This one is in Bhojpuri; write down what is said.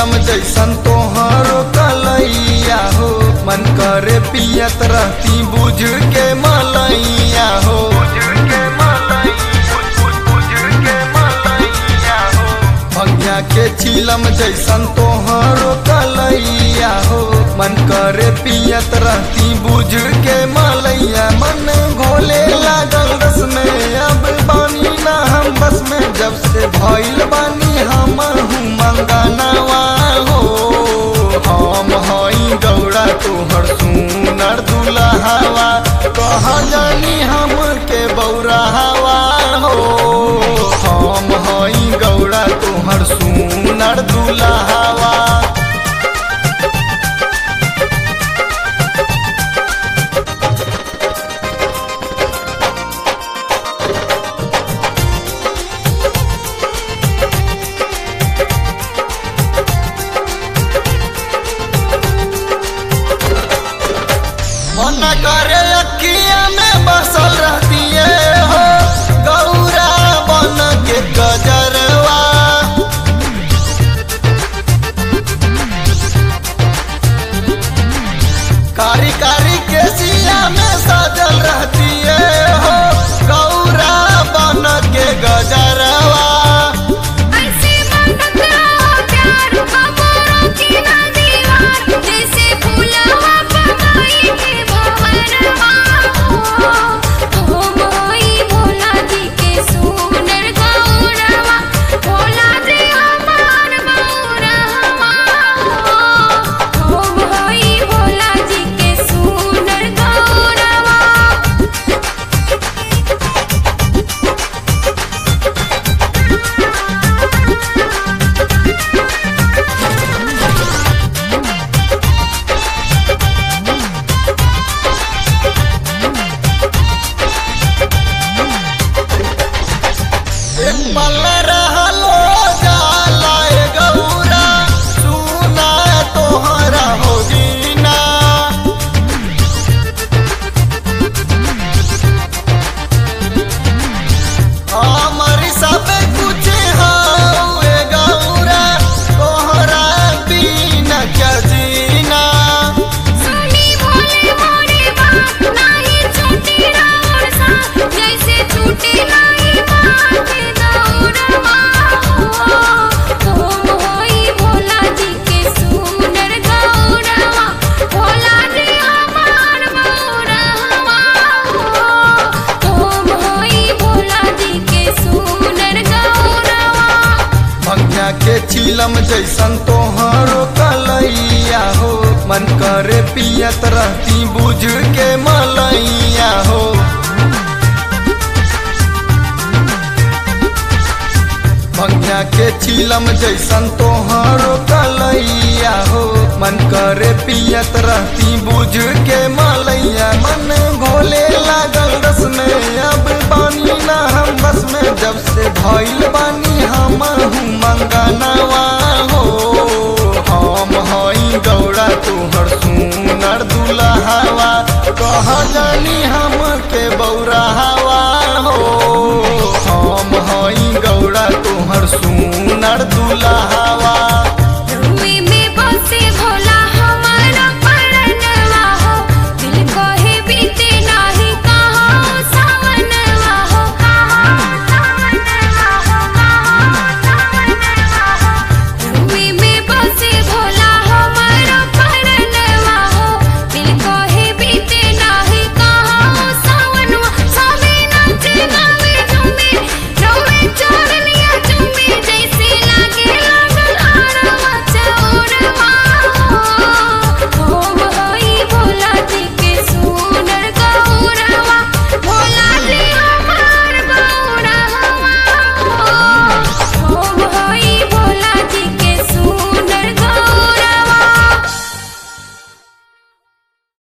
चिलम जैसन तोहरो कलैया हो, मन करे पियत रहती बुझ के मलैया हो। भंगिया के चिलम जैसन तोहरो कलैया हो, मन करे पियत रहती बुझ के मलैया। मन घोले लागल रस में, अब बानी ना हम बस में, जब से भइल बानी हम मंगनवा हो। हम हई गौरा तोहर सुनर दुल्हवा, कहाँ जानी हम के बौरावा हो। हम हई गौरा तोहर सुनर दुल्हवा। मन करे अखिया में बसल रहती हो गौरा बन के गजरवा। कारी कारी के सिया में सजल रहती हो गौरा बन के गजरवा। पल रहलो जाला गौरा सुना तोहरा हो जीना। हमारी सब कुछ है गौरा तोहरा बिना क्या जीना। के चिलम जैसन तोहरो कलैया हो, मन करे पियत रहती बुझ के मलैया हो। भंगिया के चिलम जैसन तोहरो कलैया हो, मन करे पियत रहती बुझ के मलैया। मन घोले लागल रस में, अब बानी ना हम बस में, जब से भइल बानी हम मंगनवा हो। हम हई गौरा तोहर सुनर दुल्हवा, कहाँ जानी हम के बौरावा हो। हम हई गौरा तोहर सुनर दुल्हवा।